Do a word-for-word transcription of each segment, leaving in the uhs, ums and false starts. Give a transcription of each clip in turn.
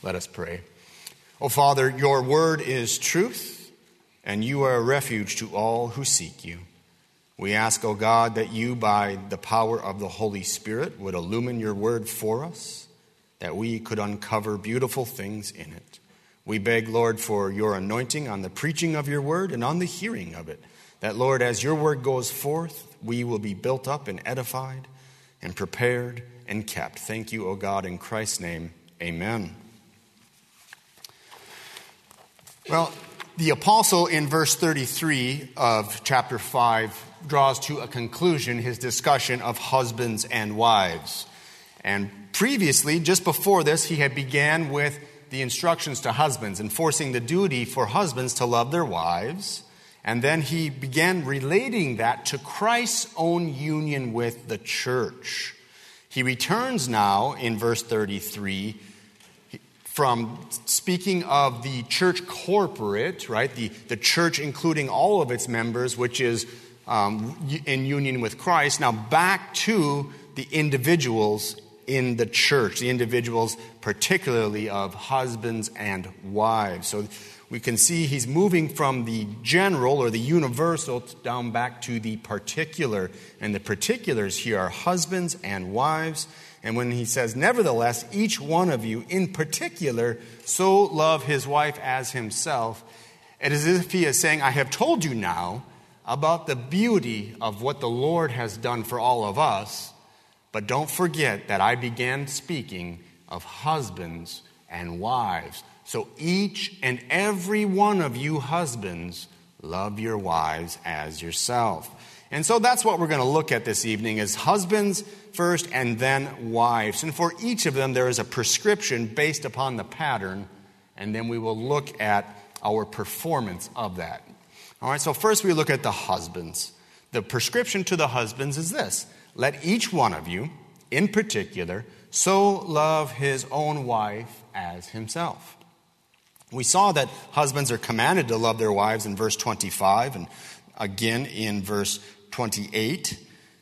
Let us pray. O Father, your word is truth, and you are a refuge to all who seek you. We ask, O God, that you, by the power of the Holy Spirit, would illumine your word for us, that we could uncover beautiful things in it. We beg, Lord, for your anointing on the preaching of your word and on the hearing of it, that, Lord, as your word goes forth, we will be built up and edified and prepared and kept. Thank you, O God, in Christ's name. Amen. Well, the apostle in verse thirty-three of chapter five draws to a conclusion his discussion of husbands and wives. And previously, just before this, he had began with the instructions to husbands, enforcing the duty for husbands to love their wives. And then he began relating that to Christ's own union with the church. He returns now in verse thirty-three from speaking of the church corporate, right? The, the church including all of its members, which is um, in union with Christ. Now back to the individuals in the church, the individuals particularly of husbands and wives. So we can see he's moving from the general or the universal down back to the particular. And the particulars here are husbands and wives. And when he says, nevertheless, each one of you in particular so love his wife as himself, it is as if he is saying, I have told you now about the beauty of what the Lord has done for all of us, but don't forget that I began speaking of husbands and wives. So each and every one of you husbands, love your wives as yourself. And so that's what we're going to look at this evening, is husbands first and then wives. And for each of them, there is a prescription based upon the pattern, and then we will look at our performance of that. All right, so first we look at the husbands. The prescription to the husbands is this: let each one of you, in particular, so love his own wife as himself. We saw that husbands are commanded to love their wives in verse twenty-five and again in verse twenty-eight.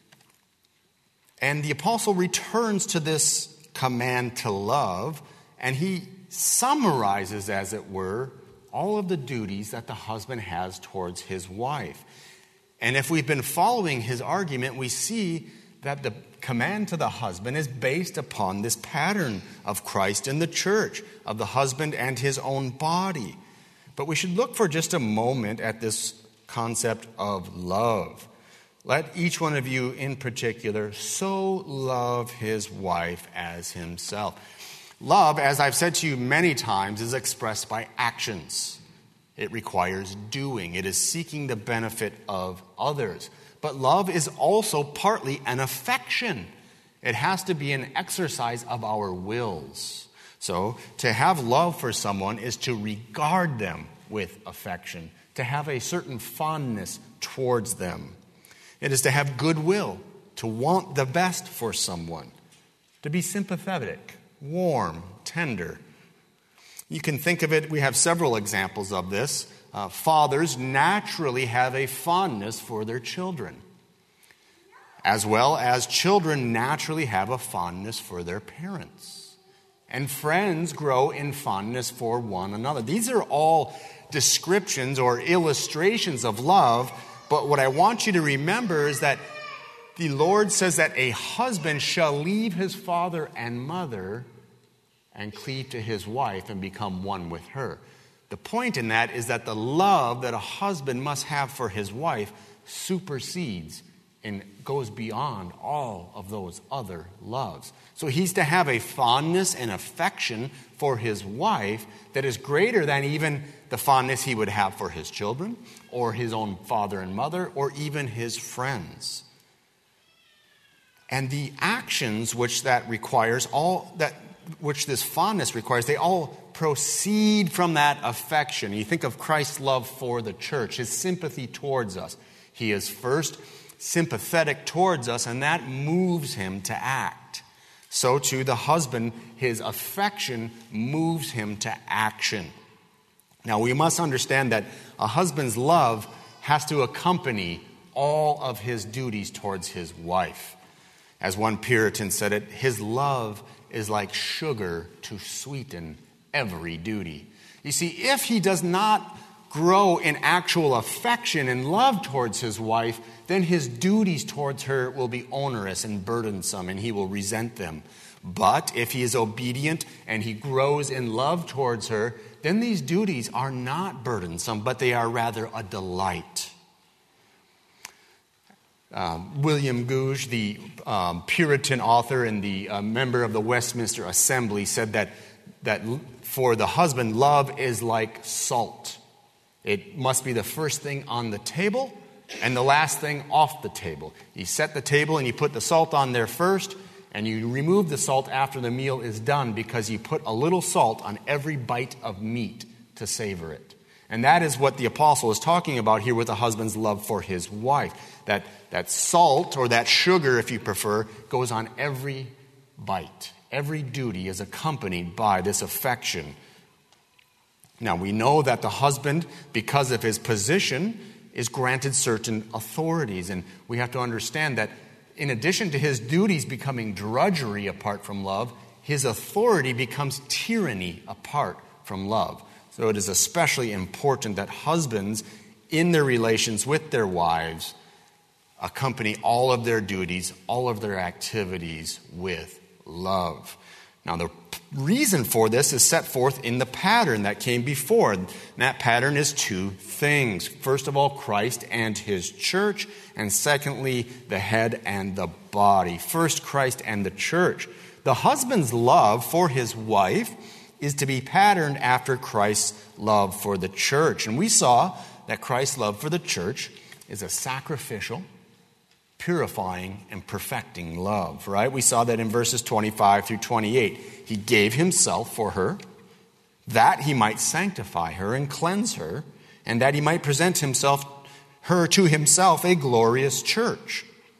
And the apostle returns to this command to love, and he summarizes, as it were, all of the duties that the husband has towards his wife. And if we've been following his argument, we see that the command to the husband is based upon this pattern of Christ in the church, of the husband and his own body. But we should look for just a moment at this concept of love. Let each one of you in particular so love his wife as himself. Love, as I've said to you many times, is expressed by actions. It requires doing. It is seeking the benefit of others. But love is also partly an affection. It has to be an exercise of our wills. So to have love for someone is to regard them with affection, to have a certain fondness towards them. It is to have goodwill, to want the best for someone, to be sympathetic, warm, tender. You can think of it, we have several examples of this. Uh, fathers naturally have a fondness for their children, as well as children naturally have a fondness for their parents. And friends grow in fondness for one another. These are all descriptions or illustrations of love, but what I want you to remember is that the Lord says that a husband shall leave his father and mother and cleave to his wife and become one with her. The point in that is that the love that a husband must have for his wife supersedes and goes beyond all of those other loves. So he's to have a fondness and affection for his wife that is greater than even the fondness he would have for his children or his own father and mother or even his friends. And the actions which that requires, all that which this fondness requires, they all proceed from that affection. You think of Christ's love for the church, his sympathy towards us. He is first sympathetic towards us, and that moves him to act. So too the husband, his affection moves him to action. Now we must understand that a husband's love has to accompany all of his duties towards his wife. As one Puritan said it, his love is like sugar to sweeten every duty. You see, if he does not grow in actual affection and love towards his wife, then his duties towards her will be onerous and burdensome, and he will resent them. But if he is obedient and he grows in love towards her, then these duties are not burdensome, but they are rather a delight. Um, William Gouge, the um, Puritan author and the uh, member of the Westminster Assembly, said that, that for the husband, love is like salt. It must be the first thing on the table and the last thing off the table. You set the table and you put the salt on there first, and you remove the salt after the meal is done because you put a little salt on every bite of meat to savor it. And that is what the apostle is talking about here with a husband's love for his wife. That, that salt, or that sugar if you prefer, goes on every bite. Every duty is accompanied by this affection. Now, we know that the husband, because of his position, is granted certain authorities. And we have to understand that in addition to his duties becoming drudgery apart from love, his authority becomes tyranny apart from love. So it is especially important that husbands, in their relations with their wives, accompany all of their duties, all of their activities with love. Now, the reason for this is set forth in the pattern that came before. And that pattern is two things. First of all, Christ and his church. And secondly, the head and the body. First, Christ and the church. The husband's love for his wife is to be patterned after Christ's love for the church. And we saw that Christ's love for the church is a sacrificial, purifying, and perfecting love, right? We saw that in verses twenty-five through twenty-eight. He gave himself for her, that he might sanctify her and cleanse her, and that he might present himself, her to himself, a glorious church.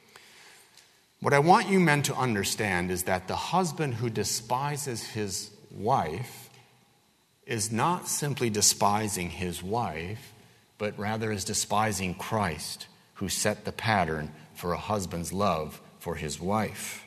What I want you men to understand is that the husband who despises his wife is not simply despising his wife, but rather is despising Christ, who set the pattern for a husband's love for his wife.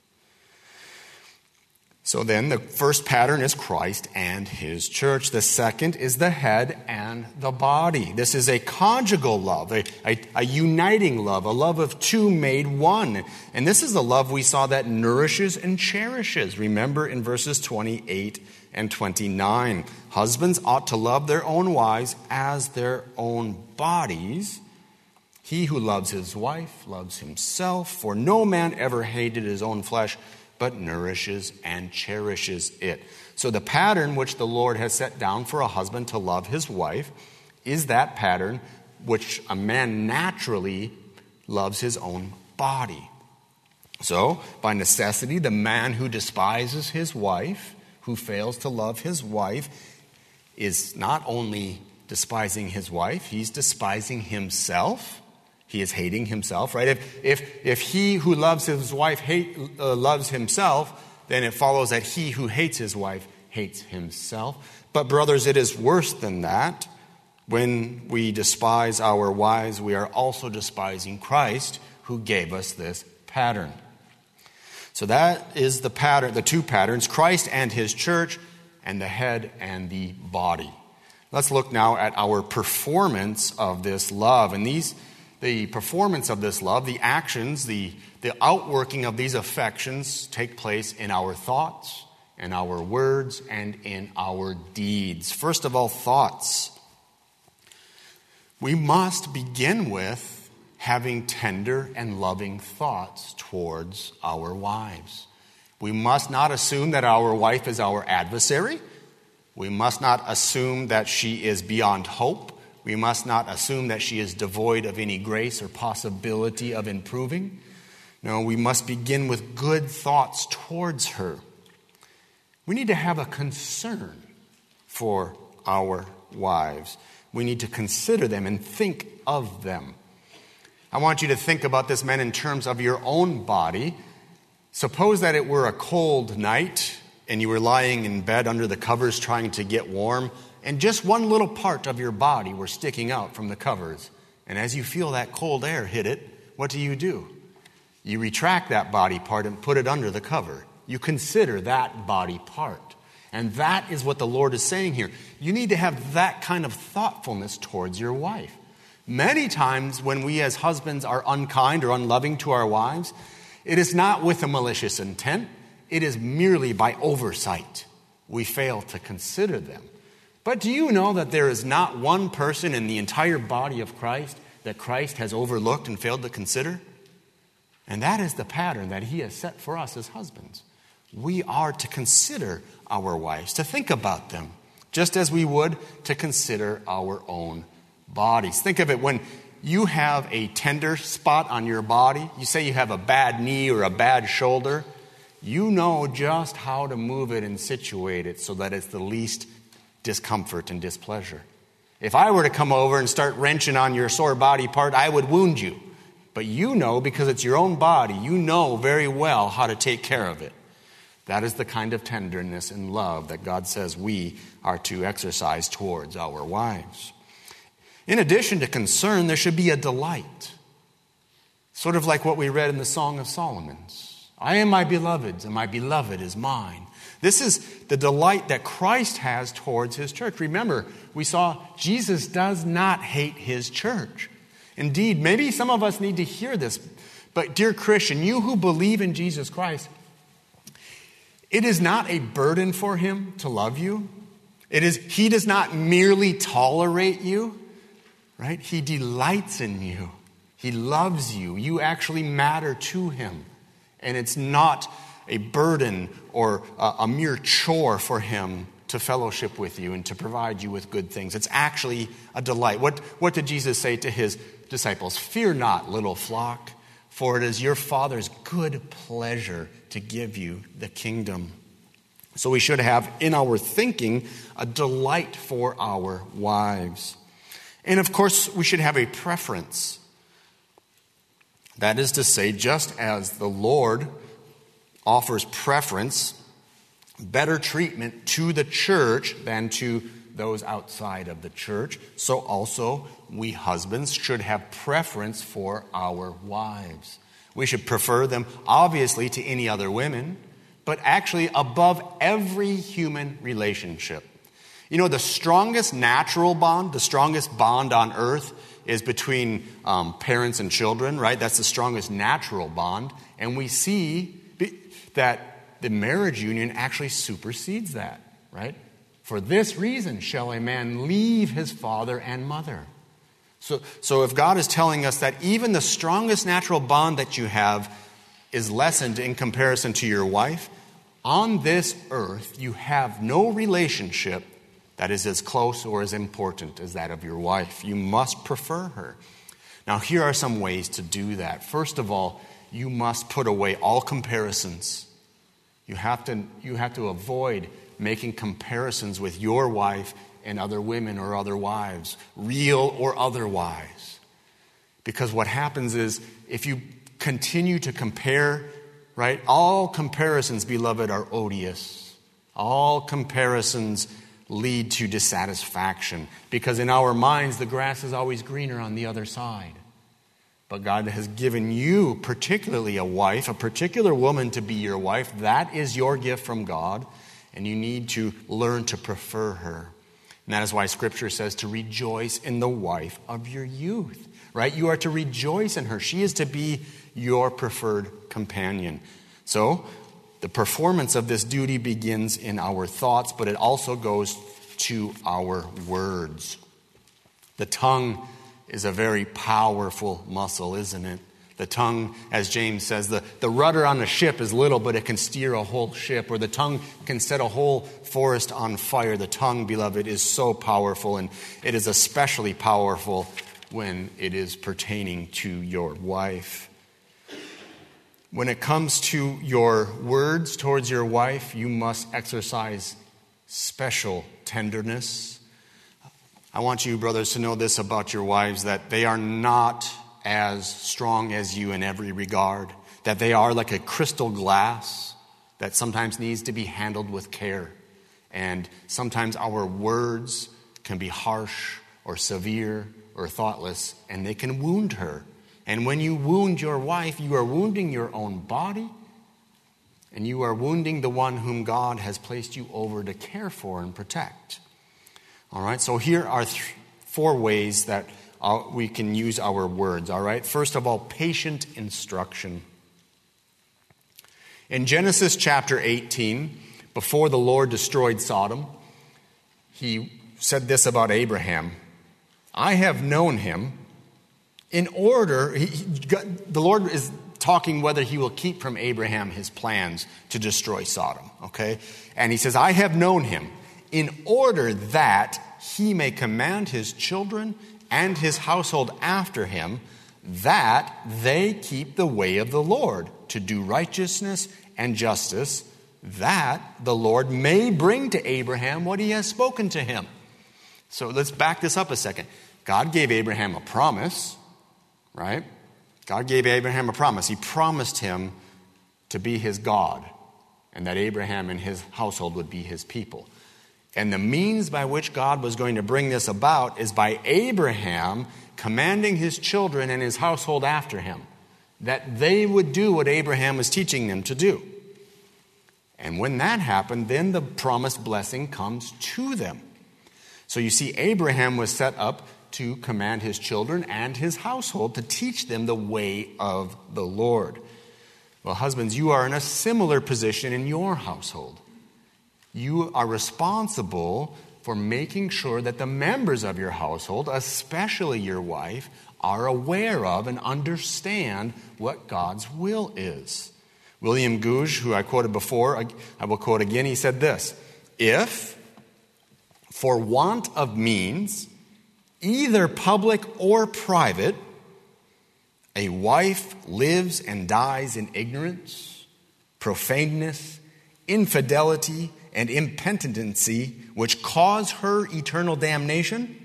So then, the first pattern is Christ and his church. The second is the head and the body. This is a conjugal love, a, a, a uniting love, a love of two made one. And this is the love we saw that nourishes and cherishes. Remember in verses twenty-eight and twenty-nine. Husbands ought to love their own wives as their own bodies. He who loves his wife loves himself, for no man ever hated his own flesh, but nourishes and cherishes it. So the pattern which the Lord has set down for a husband to love his wife is that pattern which a man naturally loves his own body. So, by necessity, the man who despises his wife, who fails to love his wife, is not only despising his wife, he's despising himself. He is hating himself, right? If if if he who loves his wife hate, uh, loves himself, then it follows that he who hates his wife hates himself. But brothers, it is worse than that. When we despise our wives, we are also despising Christ, who gave us this pattern. So that is the pattern, the two patterns, Christ and his church, and the head and the body. Let's look now at our performance of this love. And these The performance of this love, the actions, the, the outworking of these affections take place in our thoughts, in our words, and in our deeds. First of all, thoughts. We must begin with having tender and loving thoughts towards our wives. We must not assume that our wife is our adversary. We must not assume that she is beyond hope. We must not assume that she is devoid of any grace or possibility of improving. No, we must begin with good thoughts towards her. We need to have a concern for our wives. We need to consider them and think of them. I want you to think about this, men, in terms of your own body. Suppose that it were a cold night and you were lying in bed under the covers trying to get warm, and just one little part of your body were sticking out from the covers. And as you feel that cold air hit it, what do you do? You retract that body part and put it under the cover. You consider that body part. And that is what the Lord is saying here. You need to have that kind of thoughtfulness towards your wife. Many times when we as husbands are unkind or unloving to our wives, it is not with a malicious intent. It is merely by oversight. We fail to consider them. But do you know that there is not one person in the entire body of Christ that Christ has overlooked and failed to consider? And that is the pattern that he has set for us as husbands. We are to consider our wives, to think about them, just as we would to consider our own bodies. Think of it when you have a tender spot on your body. You say you have a bad knee or a bad shoulder. You know just how to move it and situate it so that it's the least discomfort and displeasure. If I were to come over and start wrenching on your sore body part, I would wound you. But you know, because it's your own body, you know very well how to take care of it. That is the kind of tenderness and love that God says we are to exercise towards our wives. In addition to concern, there should be a delight. Sort of like what we read in the Song of Solomon's. I am my beloved's, and my beloved is mine. This is the delight that Christ has towards his church. Remember, we saw Jesus does not hate his church. Indeed, maybe some of us need to hear this. But dear Christian, you who believe in Jesus Christ, it is not a burden for him to love you. It is, he does not merely tolerate you, right? He delights in you. He loves you. You actually matter to him. And it's not a burden or a, a mere chore for him to fellowship with you and to provide you with good things. It's actually a delight. What, what did Jesus say to his disciples? Fear not, little flock, for it is your Father's good pleasure to give you the kingdom. So we should have in our thinking a delight for our wives. And of course, we should have a preference. That is to say, just as the Lord offers preference, better treatment to the church than to those outside of the church, so also we husbands should have preference for our wives. We should prefer them, obviously, to any other women, but actually above every human relationship. You know, the strongest natural bond, the strongest bond on earth is between um, parents and children, right? That's the strongest natural bond. And we see that the marriage union actually supersedes that, right? For this reason shall a man leave his father and mother. So, so if God is telling us that even the strongest natural bond that you have is lessened in comparison to your wife, on this earth you have no relationship that is as close or as important as that of your wife. You must prefer her. Now, here are some ways to do that. First of all, you must put away all comparisons. You have to, you have to avoid making comparisons with your wife and other women or other wives, real or otherwise. Because what happens is, if you continue to compare, right, all comparisons, beloved, are odious. All comparisons lead to dissatisfaction, because in our minds the grass is always greener on the other side. But God has given you particularly a wife, a particular woman to be your wife. That is your gift from God, and you need to learn to prefer her. And that is why Scripture says to rejoice in the wife of your youth, right? You are to rejoice in her. She is to be your preferred companion. So the performance of this duty begins in our thoughts, but it also goes to our words. The tongue is a very powerful muscle, isn't it? The tongue, as James says, the, the rudder on a ship is little, but it can steer a whole ship. Or the tongue can set a whole forest on fire. The tongue, beloved, is so powerful, and it is especially powerful when it is pertaining to your wife. When it comes to your words towards your wife, you must exercise special tenderness. I want you, brothers, to know this about your wives, that they are not as strong as you in every regard, that they are like a crystal glass that sometimes needs to be handled with care. And sometimes our words can be harsh or severe or thoughtless, and they can wound her. And when you wound your wife, you are wounding your own body, and you are wounding the one whom God has placed you over to care for and protect. All right, so here are th- four ways that uh, we can use our words, all right? First of all, patient instruction. In Genesis chapter eighteen, before the Lord destroyed Sodom, he said this about Abraham: I have known him in order, he, he, the Lord is talking whether he will keep from Abraham his plans to destroy Sodom, okay? And he says, I have known him in order that he may command his children and his household after him, that they keep the way of the Lord, to do righteousness and justice, that the Lord may bring to Abraham what he has spoken to him. So let's back this up a second. God gave Abraham a promise, right? God gave Abraham a promise. He promised him to be his God, and that Abraham and his household would be his people. And the means by which God was going to bring this about is by Abraham commanding his children and his household after him, that they would do what Abraham was teaching them to do. And when that happened, then the promised blessing comes to them. So you see, Abraham was set up to command his children and his household to teach them the way of the Lord. Well, husbands, you are in a similar position in your household. You are responsible for making sure that the members of your household, especially your wife, are aware of and understand what God's will is. William Gouge, who I quoted before, I will quote again, he said this: if, for want of means, either public or private, a wife lives and dies in ignorance, profaneness, infidelity, and impenitency, which cause her eternal damnation,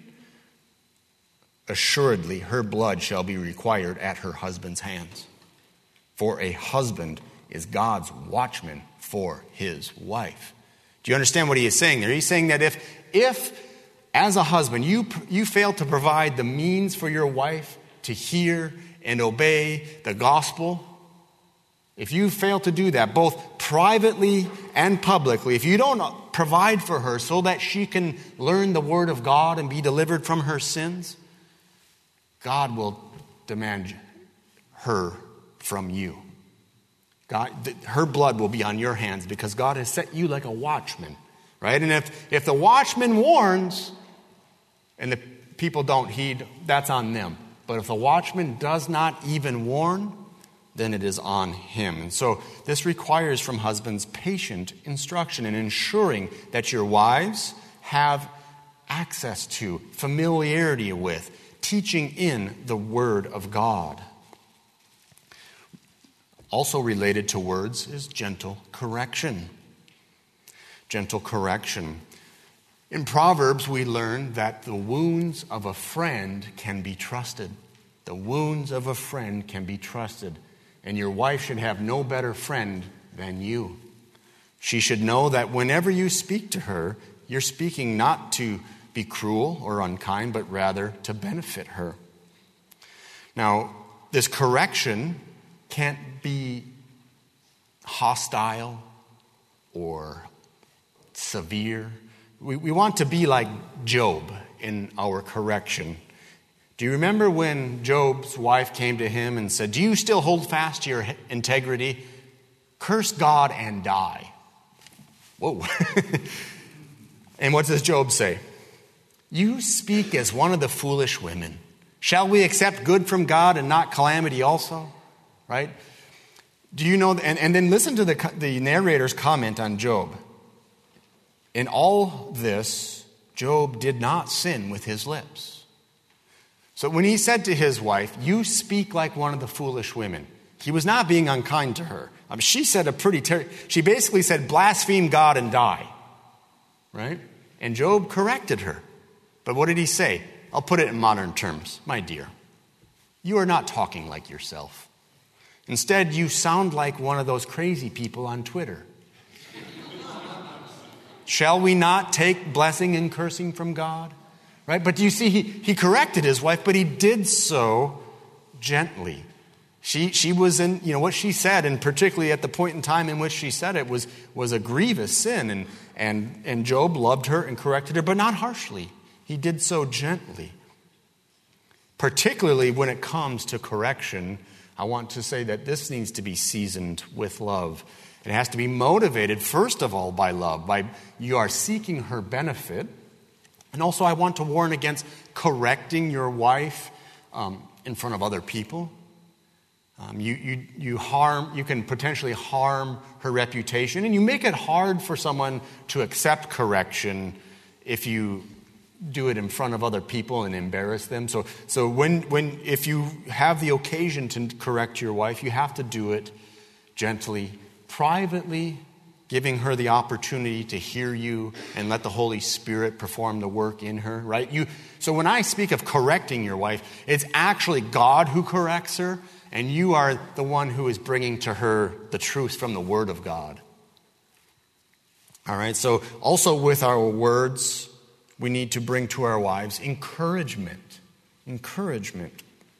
assuredly her blood shall be required at her husband's hands. For a husband is God's watchman for his wife. Do you understand what he is saying there? He's saying that if, if as a husband, you, you fail to provide the means for your wife to hear and obey the gospel, if you fail to do that, both privately and publicly, if you don't provide for her so that she can learn the word of God and be delivered from her sins, God will demand her from you. God, her blood will be on your hands because God has set you like a watchman, right? And if, if the watchman warns and the people don't heed, that's on them. But if the watchman does not even warn, then it is on him. And so this requires from husbands patient instruction in ensuring that your wives have access to, familiarity with, teaching in the Word of God. Also related to words is gentle correction. Gentle correction. In Proverbs, we learn that the wounds of a friend can be trusted. The wounds of a friend can be trusted. And your wife should have no better friend than you. She should know that whenever you speak to her, you're speaking not to be cruel or unkind, but rather to benefit her. Now, this correction can't be hostile or severe. We, we want to be like Job in our correction. Do you remember when Job's wife came to him and said, do you still hold fast to your integrity? Curse God and die. Whoa. And what does Job say? You speak as one of the foolish women. Shall we accept good from God and not calamity also? Right? Do you know, and, and then listen to the, the narrator's comment on Job. In all this, Job did not sin with his lips. So when he said to his wife, you speak like one of the foolish women, he was not being unkind to her. I mean, she said a pretty, ter- she basically said, blaspheme God and die. Right? And Job corrected her. But what did he say? I'll put it in modern terms. My dear, you are not talking like yourself. Instead, you sound like one of those crazy people on Twitter. Shall we not take blessing and cursing from God? Right? But you see, he, he corrected his wife, but he did so gently. She she was in, you know, what she said, and particularly at the point in time in which she said it, was, was a grievous sin. And, and, and Job loved her and corrected her, but not harshly. He did so gently. Particularly when it comes to correction, I want to say that this needs to be seasoned with love. It has to be motivated, first of all, by love. By you are seeking her benefit. And also I want to warn against correcting your wife um, in front of other people. Um, you, you, you harm, you can potentially harm her reputation, and you make it hard for someone to accept correction if you do it in front of other people and embarrass them. So, so when, when, if you have the occasion to correct your wife, you have to do it gently, privately, giving her the opportunity to hear you and let the Holy Spirit perform the work in her, right? You, so when I speak of correcting your wife, it's actually God who corrects her, and you are the one who is bringing to her the truth from the Word of God. All right, so also with our words, we need to bring to our wives encouragement. Encouragement.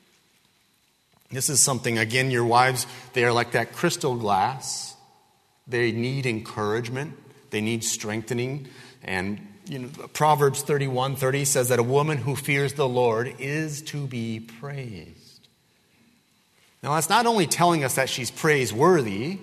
This is something, again, your wives, they are like that crystal glass. They need encouragement. They need strengthening. And you know, Proverbs thirty-one thirty says that a woman who fears the Lord is to be praised. Now, that's not only telling us that she's praiseworthy,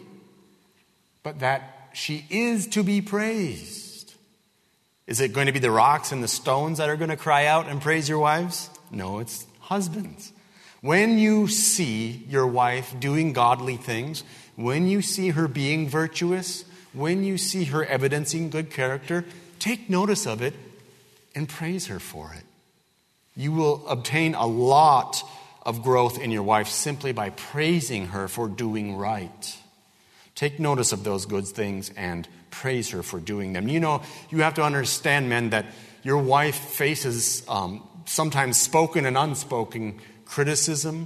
but that she is to be praised. Is it going to be the rocks and the stones that are going to cry out and praise your wives? No, it's husbands. When you see your wife doing godly things, when you see her being virtuous, when you see her evidencing good character, take notice of it and praise her for it. You will obtain a lot of growth in your wife simply by praising her for doing right. Take notice of those good things and praise her for doing them. You know, you have to understand, men, that your wife faces um, sometimes spoken and unspoken criticism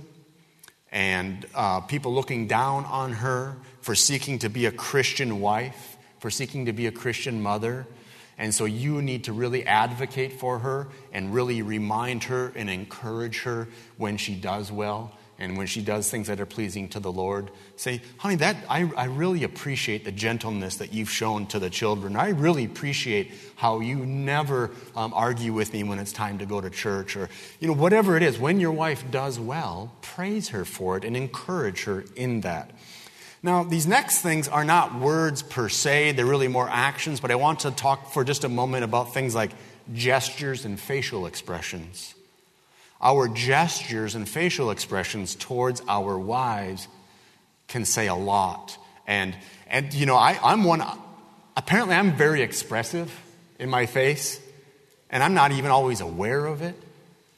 and uh, people looking down on her for seeking to be a Christian wife, for seeking to be a Christian mother. And so you need to really advocate for her and really remind her and encourage her when she does well and when she does things that are pleasing to the Lord. Say, honey, that I, I really appreciate the gentleness that you've shown to the children. I really appreciate how you never um, argue with me when it's time to go to church, or you know, whatever it is. When your wife does well, praise her for it and encourage her in that. Now, these next things are not words per se. They're really more actions. But I want to talk for just a moment about things like gestures and facial expressions. Our gestures and facial expressions towards our wives can say a lot. And, and you know, I, I'm one, apparently I'm very expressive in my face. And I'm not even always aware of it.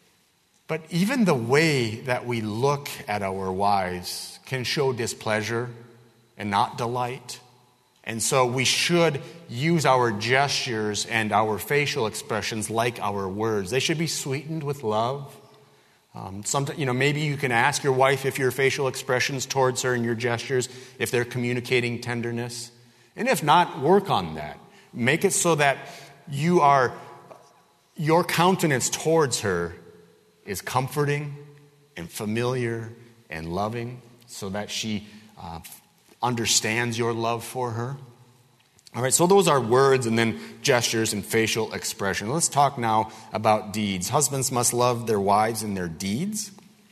But even the way that we look at our wives can show displeasure and not delight. And so we should use our gestures and our facial expressions like our words. They should be sweetened with love. Um, sometimes, you know, maybe you can ask your wife if your facial expressions towards her and your gestures, if they're communicating tenderness. And if not, work on that. Make it so that you are, your countenance towards her is comforting and familiar and loving, so that she uh, understands your love for her. All right, so those are words and then gestures and facial expression. Let's talk now about deeds. Husbands must love their wives in their deeds.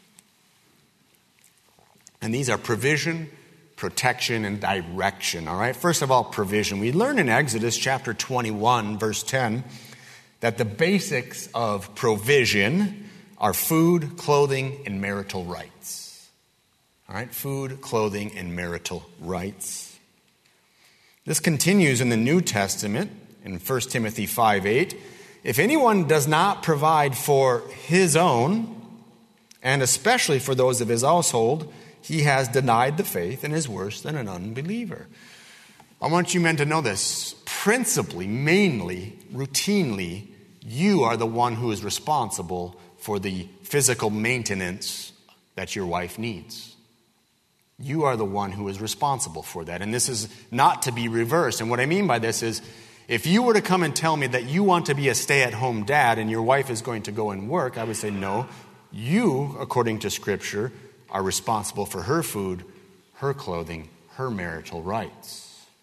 And these are provision, protection, and direction. All right, first of all, provision. We learn in Exodus chapter twenty-one, verse ten, that the basics of provision are food, clothing, and marital rights. All right, food, clothing, and marital rights. This continues in the New Testament in First Timothy five eight. If anyone does not provide for his own, and especially for those of his household, he has denied the faith and is worse than an unbeliever. I want you men to know this. Principally, mainly, routinely, you are the one who is responsible for the physical maintenance that your wife needs. You are the one who is responsible for that. And this is not to be reversed. And what I mean by this is, if you were to come and tell me that you want to be a stay-at-home dad and your wife is going to go and work, I would say, no, you, according to Scripture, are responsible for her food, her clothing, her marital rights.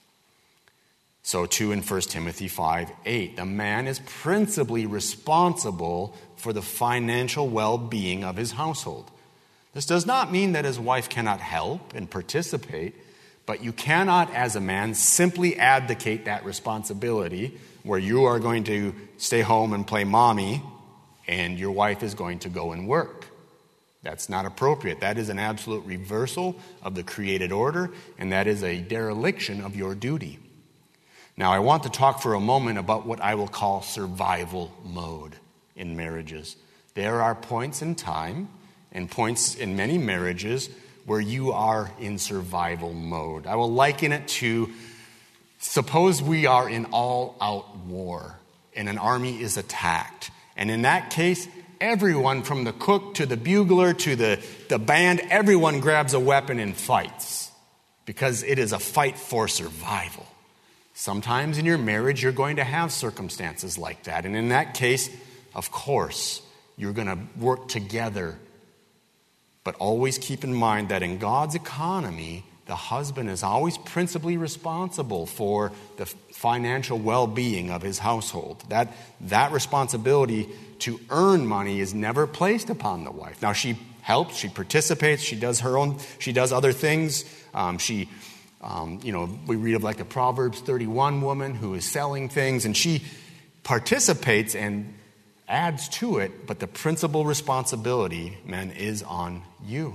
So too in First Timothy five eight, the man is principally responsible for the financial well-being of his household. This does not mean that his wife cannot help and participate, but you cannot, as a man, simply abdicate that responsibility where you are going to stay home and play mommy and your wife is going to go and work. That's not appropriate. That is an absolute reversal of the created order, and that is a dereliction of your duty. Now, I want to talk for a moment about what I will call survival mode in marriages. There are points in time and points in many marriages where you are in survival mode. I will liken it to, suppose we are in all-out war and an army is attacked. And in that case, everyone from the cook to the bugler to the, the band, everyone grabs a weapon and fights because it is a fight for survival. Sometimes in your marriage, you're going to have circumstances like that. And in that case, of course, you're going to work together. But always keep in mind that in God's economy, the husband is always principally responsible for the financial well-being of his household. That, that responsibility to earn money is never placed upon the wife. Now, she helps, she participates, she does her own, she does other things. Um, she... Um, you know, we read of like a Proverbs thirty-one woman who is selling things, and she participates and adds to it, but the principal responsibility, men, is on you.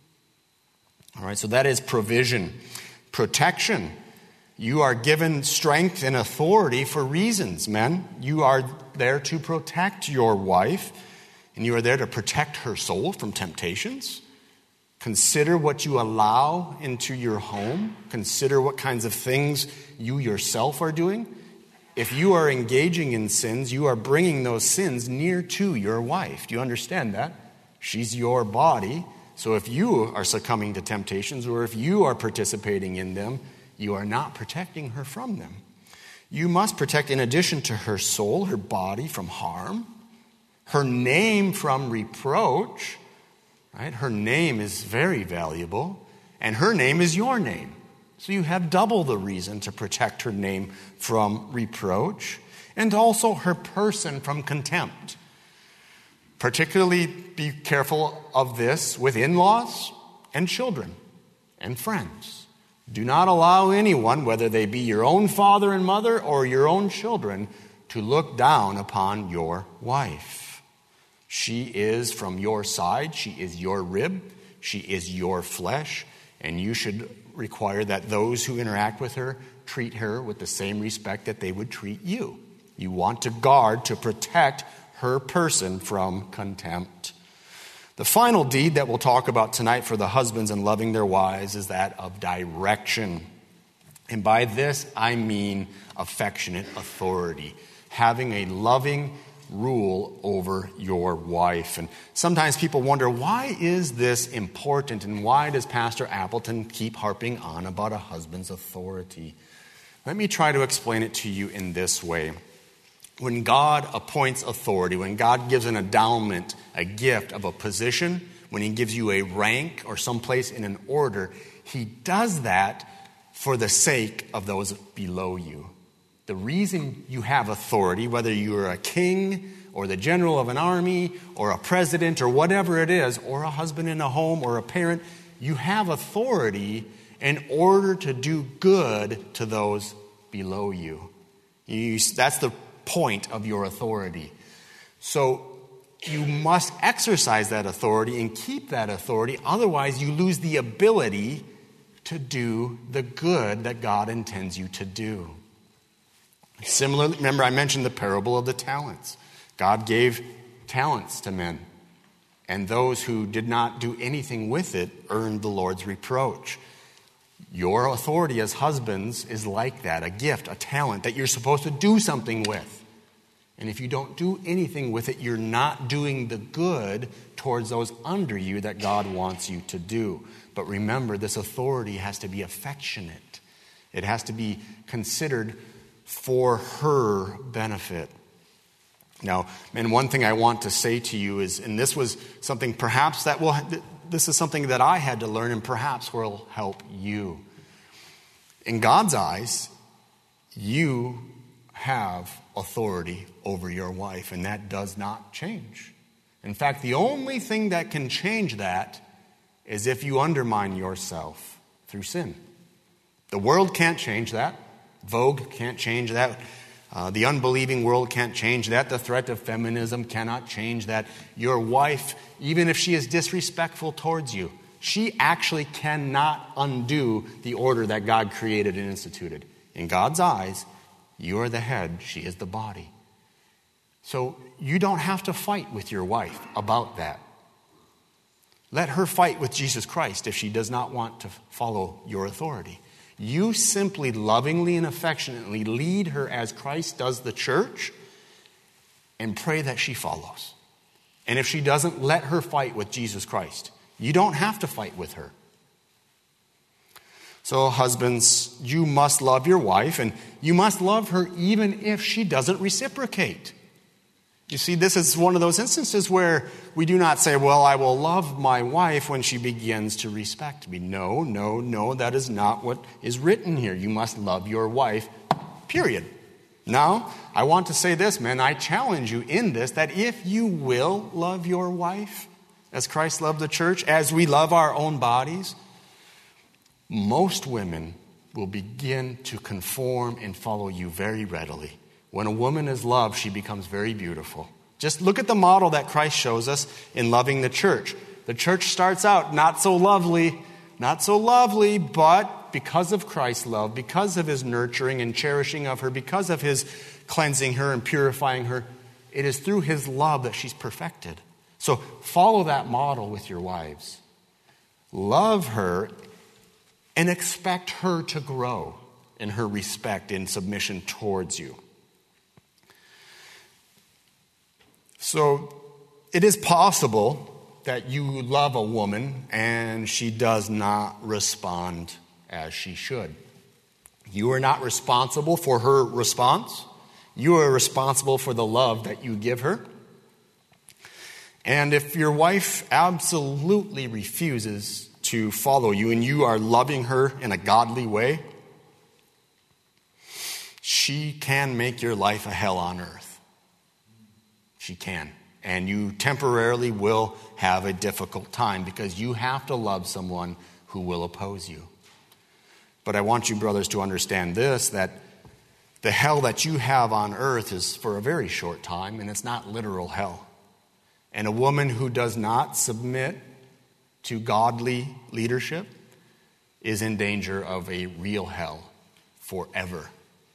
All right, so that is provision. Protection. You are given strength and authority for reasons, men. You are there to protect your wife, and you are there to protect her soul from temptations. Consider what you allow into your home. Consider what kinds of things you yourself are doing. If you are engaging in sins, you are bringing those sins near to your wife. Do you understand that? She's your body. So if you are succumbing to temptations or if you are participating in them, you are not protecting her from them. You must protect, in addition to her soul, her body from harm, her name from reproach. Right? Her name is very valuable, and her name is your name. So you have double the reason to protect her name from reproach, and also her person from contempt. Particularly be careful of this with in-laws and children and friends. Do not allow anyone, whether they be your own father and mother or your own children, to look down upon your wife. She is from your side. She is your rib. She is your flesh. And you should require that those who interact with her treat her with the same respect that they would treat you. You want to guard, to protect her person from contempt. The final deed that we'll talk about tonight for the husbands in loving their wives is that of direction. And by this, I mean affectionate authority. Having a loving rule over your wife. And sometimes people wonder, why is this important? And why does Pastor Appleton keep harping on about a husband's authority? Let me try to explain it to you in this way. When God appoints authority, when God gives an endowment, a gift of a position, when he gives you a rank or someplace in an order, he does that for the sake of those below you. The reason you have authority, whether you're a king or the general of an army or a president or whatever it is, or a husband in a home or a parent, you have authority in order to do good to those below you. you that's the point of your authority. So you must exercise that authority and keep that authority. Otherwise, you lose the ability to do the good that God intends you to do. Similarly, remember I mentioned the parable of the talents. God gave talents to men, and those who did not do anything with it earned the Lord's reproach. Your authority as husbands is like that, a gift, a talent that you're supposed to do something with. And if you don't do anything with it, you're not doing the good towards those under you that God wants you to do. But remember, this authority has to be affectionate. It has to be considered for her benefit. Now, and one thing I want to say to you is, and this was something perhaps that will this is something that I had to learn and perhaps will help you. In God's eyes, you have authority over your wife, and that does not change. In fact, the only thing that can change that is if you undermine yourself through sin. The world can't change that. Vogue can't change that. Uh, the unbelieving world can't change that. The threat of feminism cannot change that. Your wife, even if she is disrespectful towards you, she actually cannot undo the order that God created and instituted. In God's eyes, you are the head, she is the body. So you don't have to fight with your wife about that. Let her fight with Jesus Christ if she does not want to follow your authority. You simply lovingly and affectionately lead her as Christ does the church and pray that she follows. And if she doesn't, let her fight with Jesus Christ. You don't have to fight with her. So husbands, you must love your wife, and you must love her even if she doesn't reciprocate. You see, this is one of those instances where we do not say, well, I will love my wife when she begins to respect me. No, no, no, that is not what is written here. You must love your wife, period. Now, I want to say this, men, I challenge you in this, that if you will love your wife as Christ loved the church, as we love our own bodies, most women will begin to conform and follow you very readily. When a woman is loved, she becomes very beautiful. Just look at the model that Christ shows us in loving the church. The church starts out not so lovely, not so lovely, but because of Christ's love, because of his nurturing and cherishing of her, because of his cleansing her and purifying her, it is through his love that she's perfected. So follow that model with your wives. Love her and expect her to grow in her respect and submission towards you. So it is possible that you love a woman and she does not respond as she should. You are not responsible for her response. You are responsible for the love that you give her. And if your wife absolutely refuses to follow you and you are loving her in a godly way, she can make your life a hell on earth. She can. And you temporarily will have a difficult time because you have to love someone who will oppose you. But I want you, brothers, to understand this, that the hell that you have on earth is for a very short time, and it's not literal hell. And a woman who does not submit to godly leadership is in danger of a real hell forever.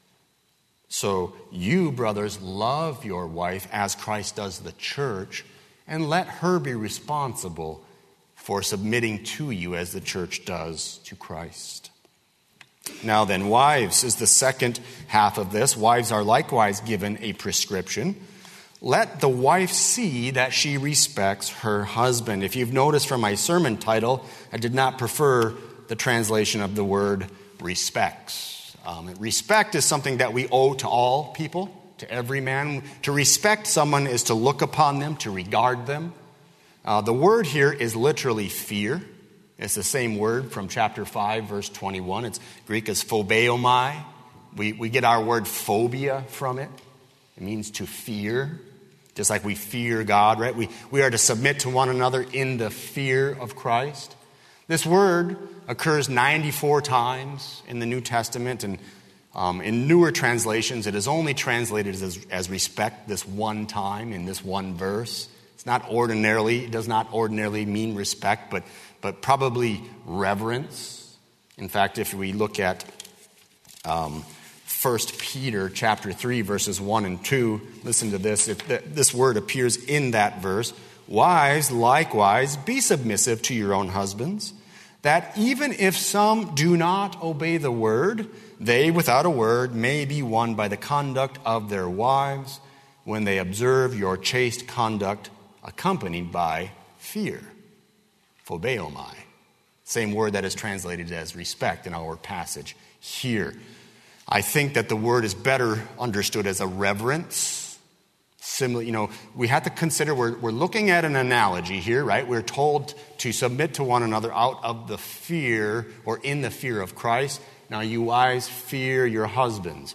So you, brothers, love your wife as Christ does the church, and let her be responsible for submitting to you as the church does to Christ. Now then, wives is the second half of this. Wives are likewise given a prescription. Let the wife see that she respects her husband. If you've noticed from my sermon title, I did not prefer the translation of the word respects. Um, respect is something that we owe to all people, to every man. To respect someone is to look upon them, to regard them. Uh, the word here is literally fear. It's the same word from chapter five, verse twenty-one. It's Greek is phobeomai. We, we get our word phobia from it. It means to fear, just like we fear God, right? We, we are to submit to one another in the fear of Christ. This word occurs ninety-four times in the New Testament, and um, in newer translations, it is only translated as, as respect this one time in this one verse. It's not ordinarily, it does not ordinarily mean respect, but, but probably reverence. In fact, if we look at um, First Peter chapter three, verses one and two, listen to this. If the, this word appears in that verse. Wives, likewise, be submissive to your own husbands, that even if some do not obey the word, they without a word may be won by the conduct of their wives when they observe your chaste conduct accompanied by fear. Phobeomai. Same word that is translated as respect in our passage here. I think that the word is better understood as a reverence, Similar, you know, we have to consider, we're, we're looking at an analogy here, right? We're told to submit to one another out of the fear or in the fear of Christ. Now, you wives, fear your husbands.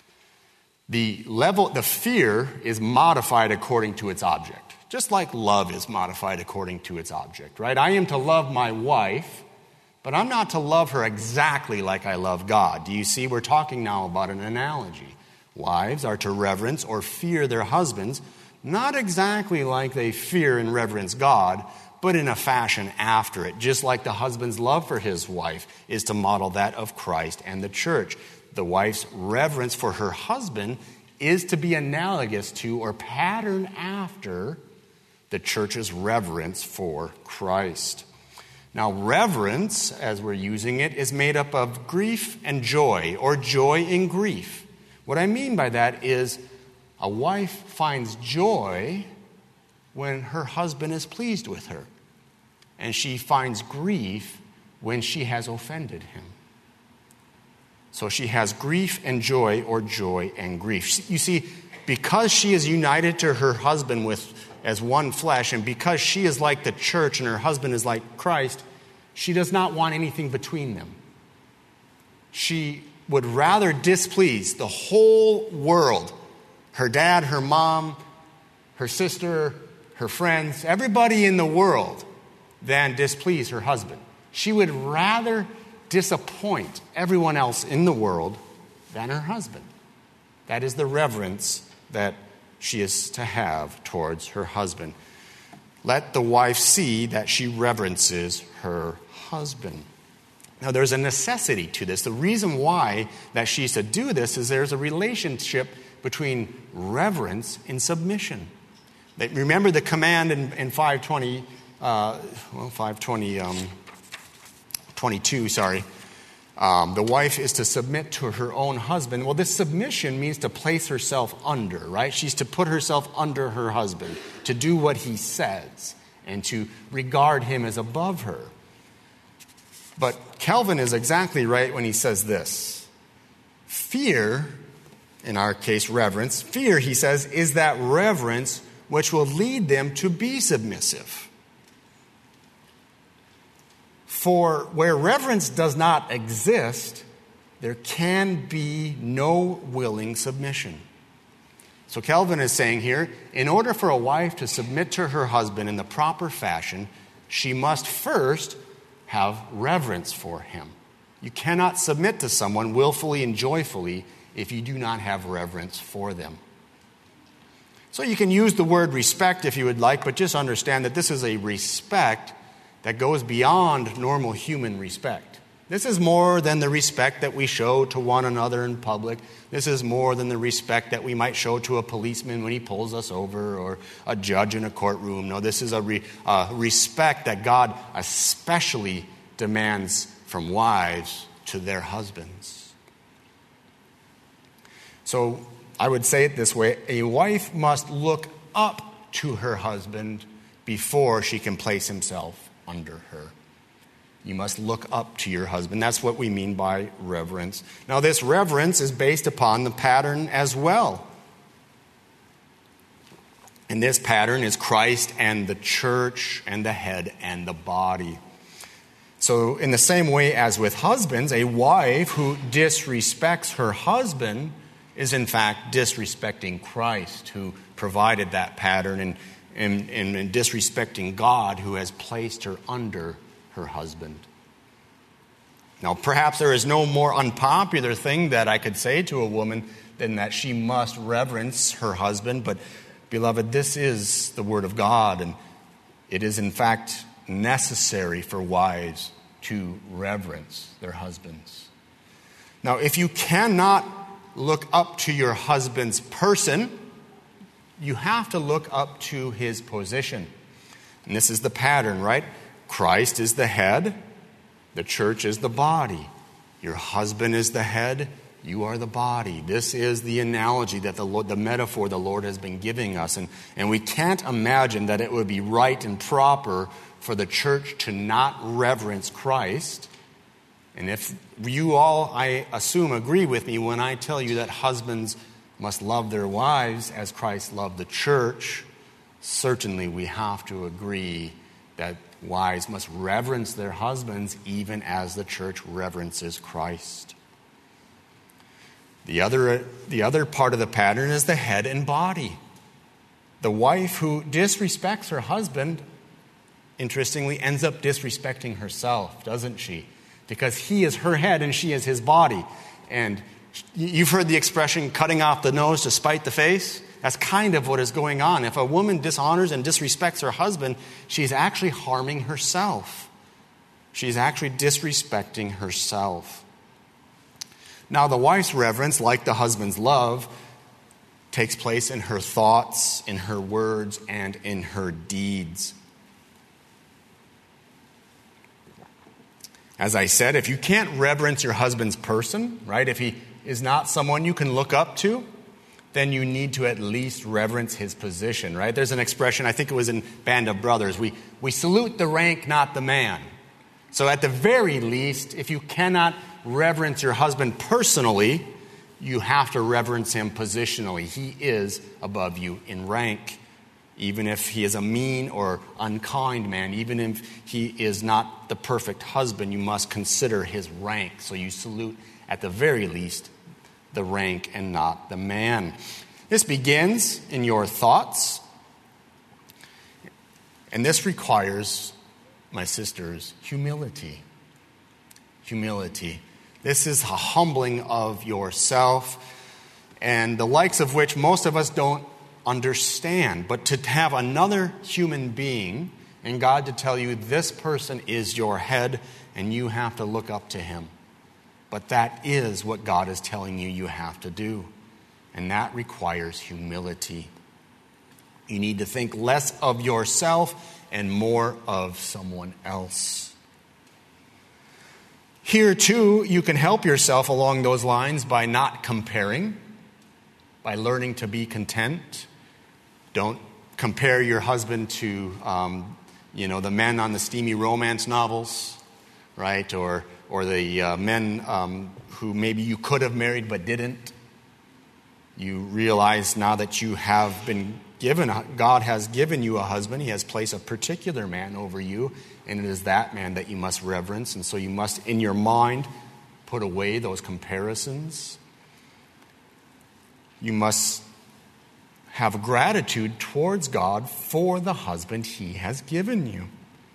The level, the fear is modified according to its object, just like love is modified according to its object, right? I am to love my wife, but I'm not to love her exactly like I love God. Do you see? We're talking now about an analogy. Wives are to reverence or fear their husbands, not exactly like they fear and reverence God, but in a fashion after it, just like the husband's love for his wife is to model that of Christ and the church. The wife's reverence for her husband is to be analogous to or pattern after the church's reverence for Christ. Now, reverence, as we're using it, is made up of grief and joy, or joy in grief. What I mean by that is a wife finds joy when her husband is pleased with her, and she finds grief when she has offended him. So she has grief and joy, or joy and grief. You see, because she is united to her husband with as one flesh, and because she is like the church and her husband is like Christ, she does not want anything between them. She would rather displease the whole world, her dad, her mom, her sister, her friends, everybody in the world, than displease her husband. She would rather disappoint everyone else in the world than her husband. That is the reverence that she is to have towards her husband. Let the wife see that she reverences her husband. Now, there's a necessity to this. The reason why that she's to do this is there's a relationship between reverence and submission. Remember the command in, in five twenty, uh, well, five twenty, um, twenty-two, sorry. Um, the wife is to submit to her own husband. Well, this submission means to place herself under, right? She's to put herself under her husband, to do what he says, and to regard him as above her. But Calvin is exactly right when he says this. Fear, in our case reverence, fear, he says, is that reverence which will lead them to be submissive. For where reverence does not exist, there can be no willing submission. So Calvin is saying here, in order for a wife to submit to her husband in the proper fashion, she must first have reverence for him. You cannot submit to someone willfully and joyfully if you do not have reverence for them. So you can use the word respect if you would like, but just understand that this is a respect that goes beyond normal human respect. This is more than the respect that we show to one another in public. This is more than the respect that we might show to a policeman when he pulls us over, or a judge in a courtroom. No, this is a re, uh, respect that God especially demands from wives to their husbands. So I would say it this way: a wife must look up to her husband before she can place himself under her. You must look up to your husband. That's what we mean by reverence. Now, this reverence is based upon the pattern as well. And this pattern is Christ and the church and the head and the body. So in the same way as with husbands, a wife who disrespects her husband is in fact disrespecting Christ, who provided that pattern, and And, and, and disrespecting God, who has placed her under her husband. Now, perhaps there is no more unpopular thing that I could say to a woman than that she must reverence her husband. But, beloved, this is the Word of God, and it is, in fact, necessary for wives to reverence their husbands. Now, if you cannot look up to your husband's person, you have to look up to his position. And this is the pattern, right? Christ is the head. The church is the body. Your husband is the head. You are the body. This is the analogy that the Lord, the metaphor the Lord has been giving us. And, and we can't imagine that it would be right and proper for the church to not reverence Christ. And if you all, I assume, agree with me when I tell you that husbands must love their wives as Christ loved the church, certainly we have to agree that wives must reverence their husbands even as the church reverences Christ. The other, the other part of the pattern is the head and body. The wife who disrespects her husband, interestingly, ends up disrespecting herself, doesn't she? Because he is her head and she is his body. And you've heard the expression, cutting off the nose to spite the face. That's kind of what is going on. If a woman dishonors and disrespects her husband, she's actually harming herself. She's actually disrespecting herself. Now, the wife's reverence, like the husband's love, takes place in her thoughts, in her words, and in her deeds. As I said, if you can't reverence your husband's person, right, if he is not someone you can look up to, then you need to at least reverence his position, right? There's an expression, I think it was in Band of Brothers, we, we salute the rank, not the man. So at the very least, if you cannot reverence your husband personally, you have to reverence him positionally. He is above you in rank. Even if he is a mean or unkind man, even if he is not the perfect husband, you must consider his rank. So you salute, at the very least, the rank and not the man. This begins in your thoughts. And this requires, my sisters, humility. Humility. This is a humbling of yourself, and the likes of which most of us don't understand. But to have another human being and God to tell you this person is your head and you have to look up to him. But that is what God is telling you you have to do. And that requires humility. You need to think less of yourself and more of someone else. Here, too, you can help yourself along those lines by not comparing, by learning to be content. Don't compare your husband to, um, you know, the men on the steamy romance novels, right? Or or the uh, men um, who maybe you could have married but didn't. You realize now that you have been given, God has given you a husband. He has placed a particular man over you, and it is that man that you must reverence. And so you must, in your mind, put away those comparisons. You must have gratitude towards God for the husband he has given you.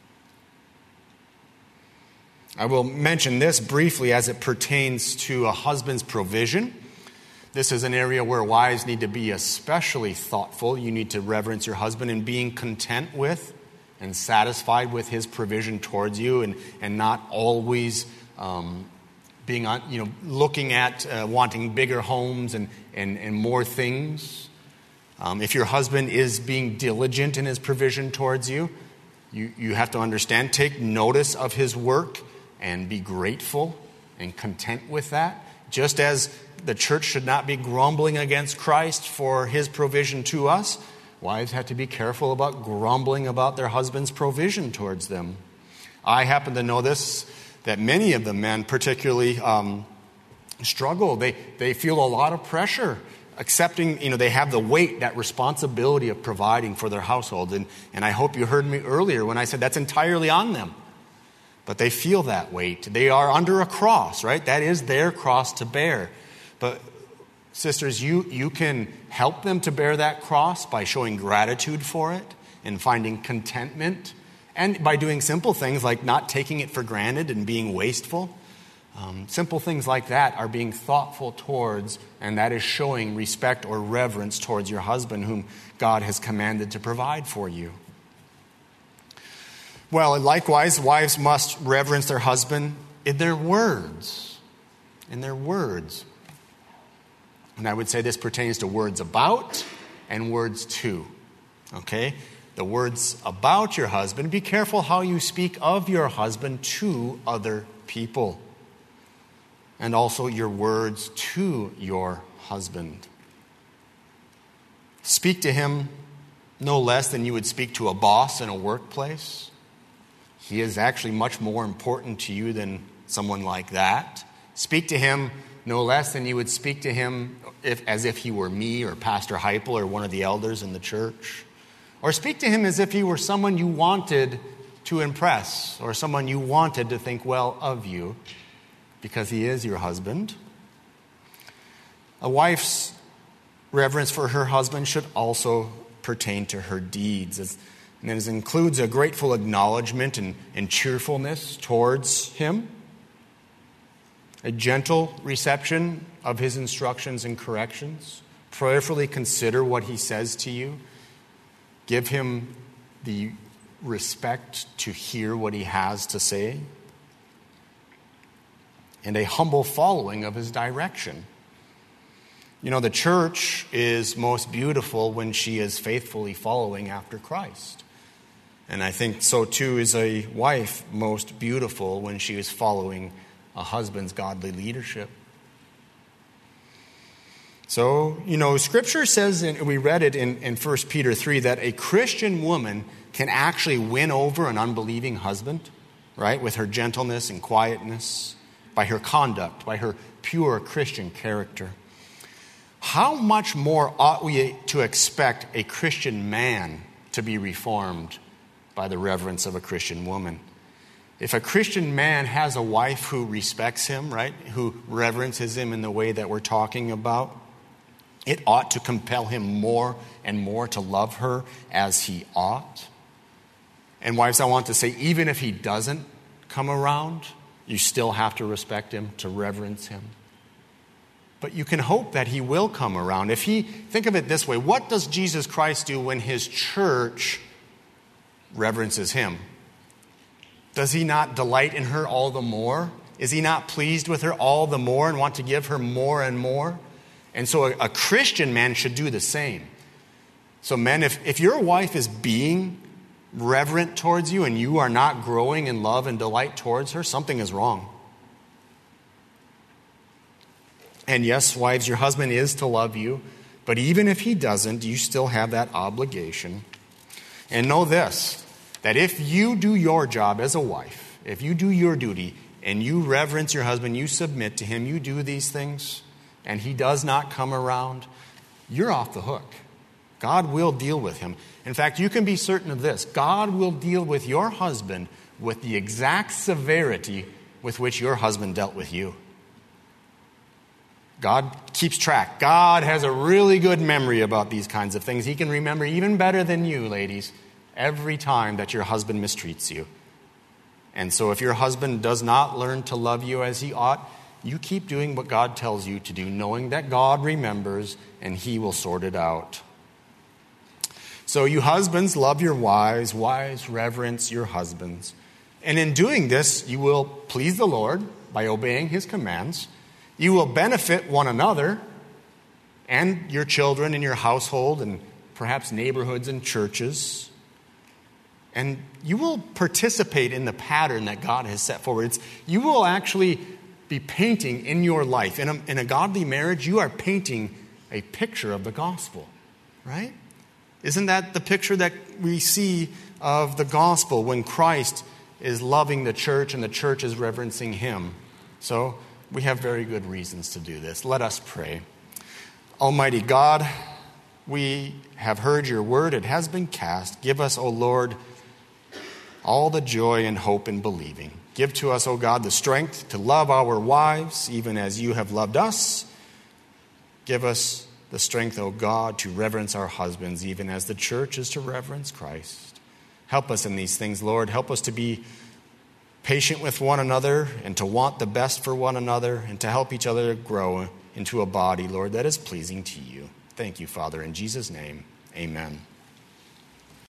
I will mention this briefly as it pertains to a husband's provision. This is an area where wives need to be especially thoughtful. You need to reverence your husband in being content with and satisfied with his provision towards you, and, and not always um, being, on, you know, looking at uh, wanting bigger homes and, and, and more things. Um, if your husband is being diligent in his provision towards you, you, you have to understand, take notice of his work and be grateful and content with that. Just as the church should not be grumbling against Christ for his provision to us, wives have to be careful about grumbling about their husband's provision towards them. I happen to know this, that many of the men particularly um, struggle. They, they feel a lot of pressure accepting, you know, they have the weight, that responsibility of providing for their household. And, and I hope you heard me earlier when I said that's entirely on them. But they feel that weight. They are under a cross, right? That is their cross to bear. But sisters, you, you can help them to bear that cross by showing gratitude for it and finding contentment, and by doing simple things like not taking it for granted and being wasteful. Um, simple things like that are being thoughtful towards, and that is showing respect or reverence towards your husband whom God has commanded to provide for you. Well, likewise, wives must reverence their husband in their words. In their words. And I would say this pertains to words about and words to. Okay? The words about your husband, be careful how you speak of your husband to other people. And also your words to your husband. Speak to him no less than you would speak to a boss in a workplace. He is actually much more important to you than someone like that. Speak to him no less than you would speak to him if, as if he were me or Pastor Heipel or one of the elders in the church. Or speak to him as if he were someone you wanted to impress or someone you wanted to think well of you, because he is your husband. A wife's reverence for her husband should also pertain to her deeds. And it includes a grateful acknowledgement and, and cheerfulness towards him, a gentle reception of his instructions and corrections, prayerfully consider what he says to you, give him the respect to hear what he has to say, and a humble following of his direction. You know, the church is most beautiful when she is faithfully following after Christ. And I think so too is a wife most beautiful when she is following a husband's godly leadership. So, you know, Scripture says, and we read it in, in First Peter three, that a Christian woman can actually win over an unbelieving husband, right, with her gentleness and quietness, by her conduct, by her pure Christian character. How much more ought we to expect a Christian man to be reformed by the reverence of a Christian woman? If a Christian man has a wife who respects him, right, who reverences him in the way that we're talking about, it ought to compel him more and more to love her as he ought. And wives, I want to say, even if he doesn't come around, you still have to respect him, to reverence him. But you can hope that he will come around. If he, think of it this way, what does Jesus Christ do when his church reverences him? Does he not delight in her all the more? Is he not pleased with her all the more and want to give her more and more? And so a, a Christian man should do the same. So men, if, if your wife is being reverent towards you and you are not growing in love and delight towards her, something is wrong. And yes, wives, your husband is to love you, but even if he doesn't, you still have that obligation. And know this, that if you do your job as a wife, if you do your duty and you reverence your husband, you submit to him, you do these things, and he does not come around, you're off the hook. God will deal with him. In fact, you can be certain of this. God will deal with your husband with the exact severity with which your husband dealt with you. God keeps track. God has a really good memory about these kinds of things. He can remember even better than you, ladies, every time that your husband mistreats you. And so if your husband does not learn to love you as he ought, you keep doing what God tells you to do, knowing that God remembers and he will sort it out. So you husbands, love your wives. Wives, reverence your husbands. And in doing this, you will please the Lord by obeying his commands. You will benefit one another and your children and your household and perhaps neighborhoods and churches. And you will participate in the pattern that God has set forward. It's, you will actually be painting in your life. In a, in a godly marriage, you are painting a picture of the gospel, right? Isn't that the picture that we see of the gospel when Christ is loving the church and the church is reverencing him? So we have very good reasons to do this. Let us pray. Almighty God, we have heard your word. It has been cast. Give us, O Lord, all the joy and hope in believing. Give to us, O God, the strength to love our wives, even as you have loved us. Give us the strength, O God, to reverence our husbands, even as the church is to reverence Christ. Help us in these things, Lord. Help us to be patient with one another and to want the best for one another and to help each other grow into a body, Lord, that is pleasing to you. Thank you, Father. In Jesus' name, amen.